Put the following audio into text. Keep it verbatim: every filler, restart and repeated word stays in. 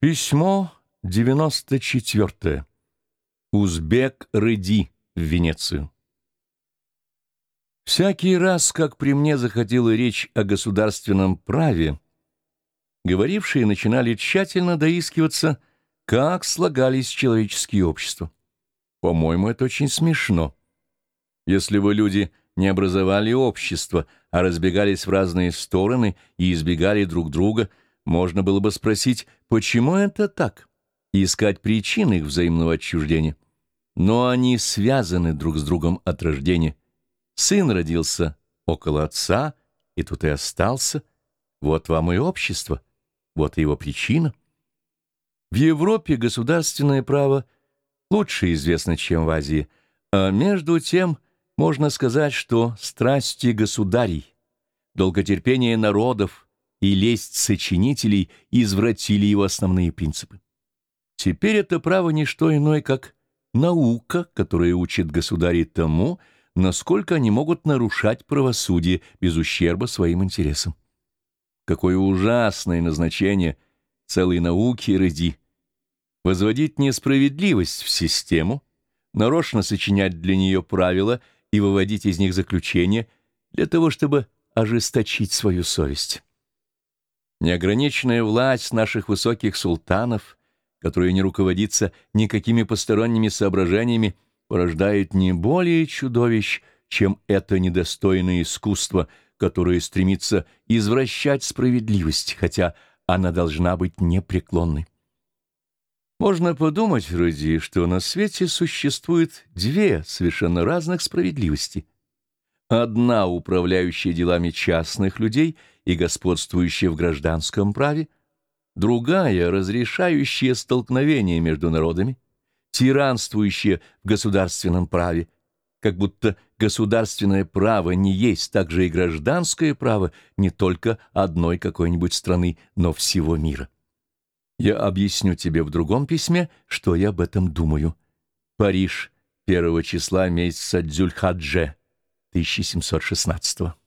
Письмо девяносто четвертое. Узбек Рыди в Венецию. Всякий раз, как при мне заходила речь о государственном праве, говорившие начинали тщательно доискиваться, как слагались человеческие общества. По-моему, это очень смешно. Если бы люди не образовали общество, а разбегались в разные стороны и избегали друг друга, можно было бы спросить, почему это так, и искать причины их взаимного отчуждения. Но они связаны друг с другом от рождения. Сын родился около отца, и тут и остался. Вот вам и общество, вот и его причина. В Европе государственное право лучше известно, чем в Азии, а между тем можно сказать, что страсти государей, долготерпение народов и лесть сочинителей извратили его основные принципы. Теперь это право не что иное, как наука, которая учит государей тому, насколько они могут нарушать правосудие без ущерба своим интересам. Какое ужасное назначение целой науки Рыди! Возводить несправедливость в систему, нарочно сочинять для нее правила и выводить из них заключения для того, чтобы ожесточить свою совесть. Неограниченная власть наших высоких султанов, которая не руководится никакими посторонними соображениями, порождает не более чудовищ, чем это недостойное искусство, которое стремится извращать справедливость, хотя она должна быть непреклонной. Можно подумать, Рыди, что на свете существует две совершенно разных справедливости. Одна, управляющая делами частных людей и господствующая в гражданском праве, другая, разрешающая столкновения между народами, тиранствующая в государственном праве, как будто государственное право не есть также и гражданское право не только одной какой-нибудь страны, но всего мира. Я объясню тебе в другом письме, что я об этом думаю. Париж, первого числа месяца Дзюль-Хадже, тысяча семьсот шестнадцатого.